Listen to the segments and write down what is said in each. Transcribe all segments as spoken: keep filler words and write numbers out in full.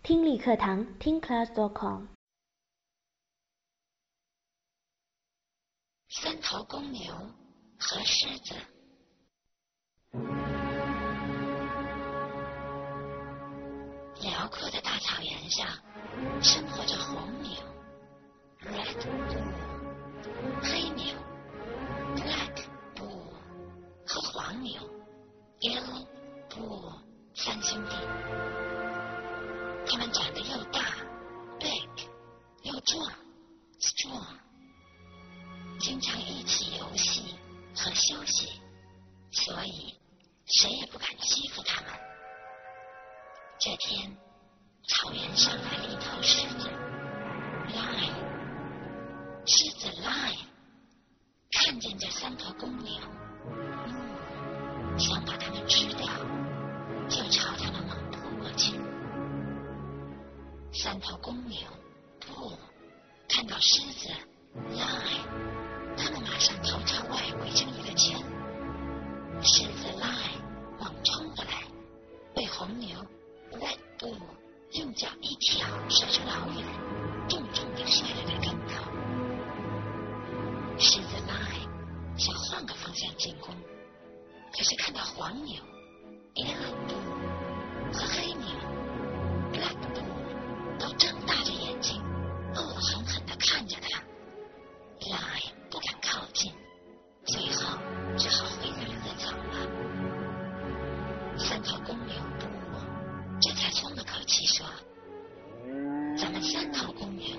听力课堂听 class dot com。 三头公牛和狮子。辽阔的大草原上生活着红牛 Red Bull、 黑牛 Black Bull 和黄牛 Yellow Bull 三兄弟。他们长得又大 Big 又壮 Strong， 经常一起游戏和休息，所以谁也不敢欺负他们。这天，草原上来了一头狮子 Lion。 狮子 Lion 看见这三头公牛，嗯，想把它们吃掉，就朝它们猛扑过去。三头公牛 Bull 看到狮子 Lion， 它们马上头朝外围成一个圈。狮子 Lion 猛冲过来，被红牛Red Bull 用脚一挑，甩出老远，重重地摔了个跟头。狮子 Lion 想换个方向进攻，可是看到黄牛 Yellow Bull 和黑牛 Black Bull 都睁大着眼睛，恶狠狠地看着他。Lion 不敢靠近，最后只好灰溜溜地走了。三头公牛 Bull 这才松了口气说：“咱们三头公牛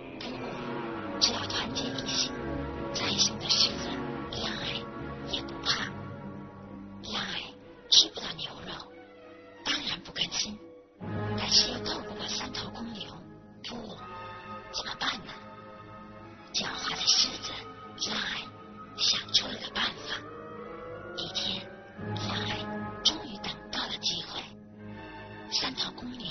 Bull 只要团结一心，再凶的狮子 Lion 也不怕。Lion 吃不到牛肉，当然不甘心，但是又斗不过三头公牛 Bull， 怎么办呢？狡猾的狮子 Lion 想出了个办法。一天 Lion 终于等到了机会。三头公牛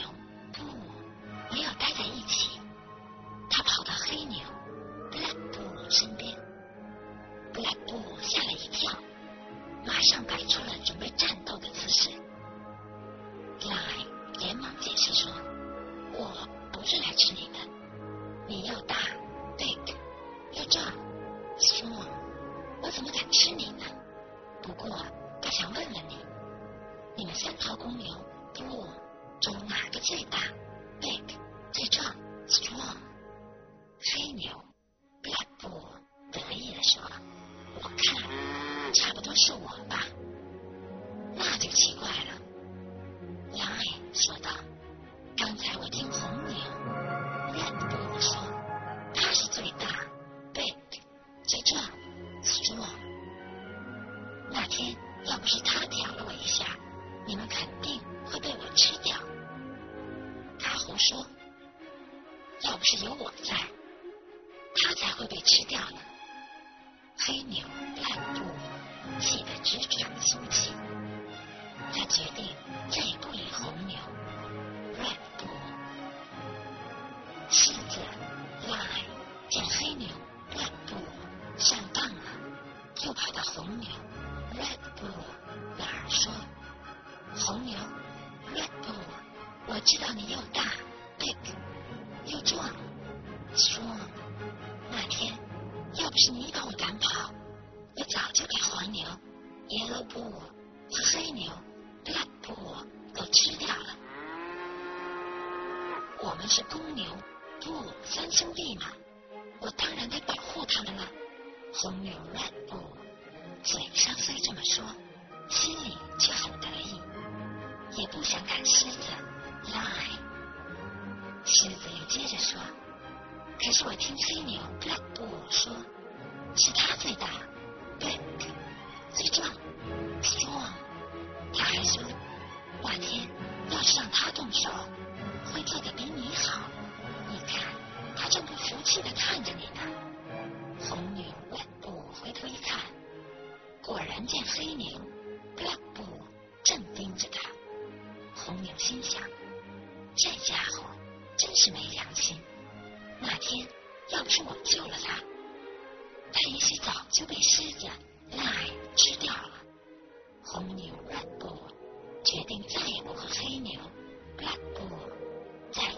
Bull 没有待在一起，他跑到黑牛 Black Bull 身边。Black Bull 吓了一跳，马上摆出了准备战斗的姿势。Lion 连忙解释说：“我不是来吃你的，你又大 Big 又壮 Strong， 我怎么敢吃你呢？不过我想问问你，你们三头公牛 Bull 中哪个最大 Big 最壮 Strong？” 黑牛 Black Bull 得意地说：“我看差不多是我吧。”那就奇怪了。Lion 说道：“刚才我听红牛 Red Bull 说他是最大 Big 最壮 Strong， 那天要不是他挑了我一下，你们肯定会被我吃掉。”他胡说，要不是有我在，他才会被吃掉呢。黑牛 Black Bull 气得直喘粗气，他决定再也不理红牛 Red Bull。狮子 Lion 见黑牛 Black Bull 上当了，又跑到红牛 Red Bull 那儿说：“红牛 Red Bull， 我知道你又大 Big 又壮 Strong， 那天要不是你把我赶跑，我早就把黄牛 Yellow Bull 和黑牛 Black Bull 都吃掉了。我们是公牛 Bull 三兄弟嘛，我当然得保护他们了。”红牛 Red Bull 嘴上虽这么说，心里却很得意，也不想赶狮子 Lion。 狮子又接着说：“可是我听黑牛 Black Bull 说，是他最大 Big 最壮 Strong。 他还说，那天要是让他动手，会做得比你好。你看，他正不服气地看着你呢。”红牛 Red Bull 回头一看，果然见黑牛 Black Bull 正盯着他。红牛心想，这家伙真是没良心，那天要不是我救了他，他也许早就被狮子 Lion 吃掉了。红牛 Red Bull 决定再也不和黑牛 Black Bull在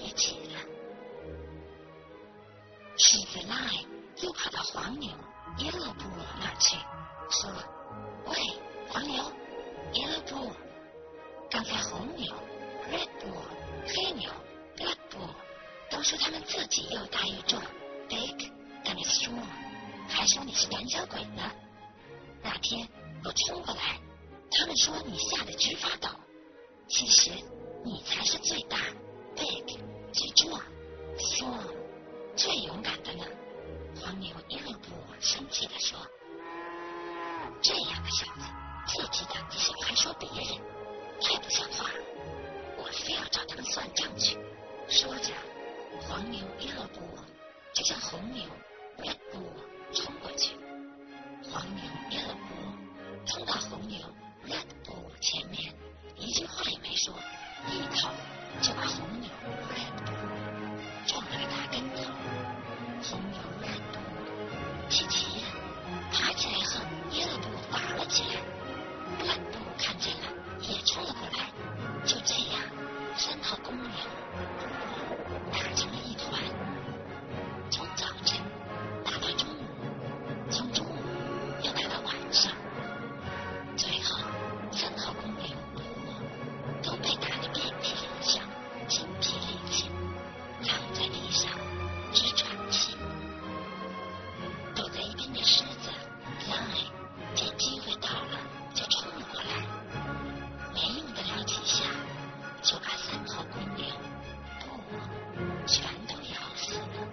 黄牛耶勒布那儿去，说：“喂，黄牛耶勒布，刚才红牛 Red Bull， 黑牛 Black Bull 都说他们自己又大又壮 Big and strong， 还说你是胆小鬼呢。那天我冲过来，他们说你吓得直发抖，其实你才是最大 Big 最壮 Strong 最勇敢的呢。”黄牛耶勒布生气地说：“这样的小子，自己胆子小还说别人，太不像话了！我非要找他们算账去。”说着，黄牛耶勒布就向红牛 Red Bull 冲过去。黄牛耶勒布冲到红牛 Red Bull 前面，一句话也没说，一头就把红牛 Red Bull 撞了个大跟头。红牛 Red Bull 气急了，爬起来和耶勒布打了起来。Black Bull 看见了，也冲了过来。就这样，三头公牛打成了一团，从早晨打到中午，从中午又打到晚上，最后三头公牛都被打得遍体鳞伤，精疲力尽，躺在地上直喘气。躲在一边的狮子 Lion 见机会到了，就冲了过来，没用得了几下，就把三头公牛不全都咬死了。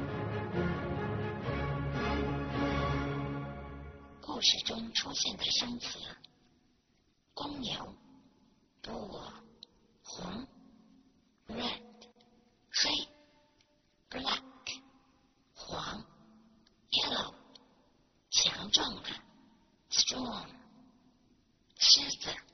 故事中出现的生词：公牛 Bull， 红 Red， 黑 Black， 黄 Yellow， 强壮的 Strong， 狮子